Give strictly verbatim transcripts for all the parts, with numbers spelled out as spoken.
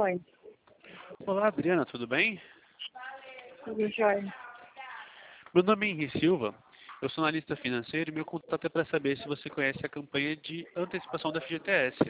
Oi, Olá, Adriana, tudo bem? tudo jóia. Meu nome é Henri Silva, eu sou analista financeiro e meu contato é para saber se você conhece a campanha de antecipação da F G T S.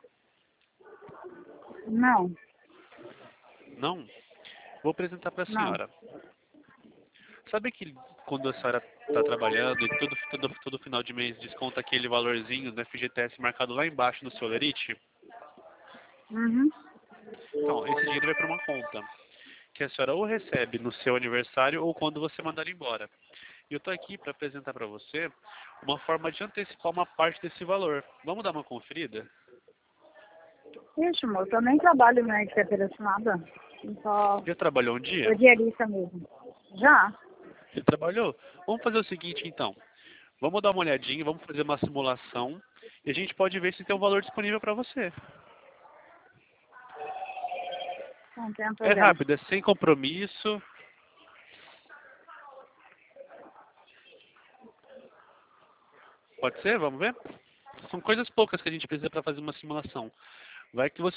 Não, Não? Vou apresentar para a não. senhora. Sabe que quando a senhora está trabalhando e todo, todo, todo final de mês desconta aquele valorzinho da F G T S marcado lá embaixo no seu lerite? Uhum. Então, esse dinheiro vai para uma conta que a senhora ou recebe no seu aniversário ou quando você mandar ele embora. E eu estou aqui para apresentar para você uma forma de antecipar uma parte desse valor. Vamos dar uma conferida? Ixi, moço, eu nem trabalho na carteira assinada. Eu só Já trabalhou um sou dia? diarista mesmo. Já? Você trabalhou? Vamos fazer o seguinte então. Vamos dar uma olhadinha, vamos fazer uma simulação e a gente pode ver se tem um valor disponível para você. Não tem É problema. rápido, é sem compromisso. Pode ser? Vamos ver? São coisas poucas que a gente precisa para fazer uma simulação. Vai que você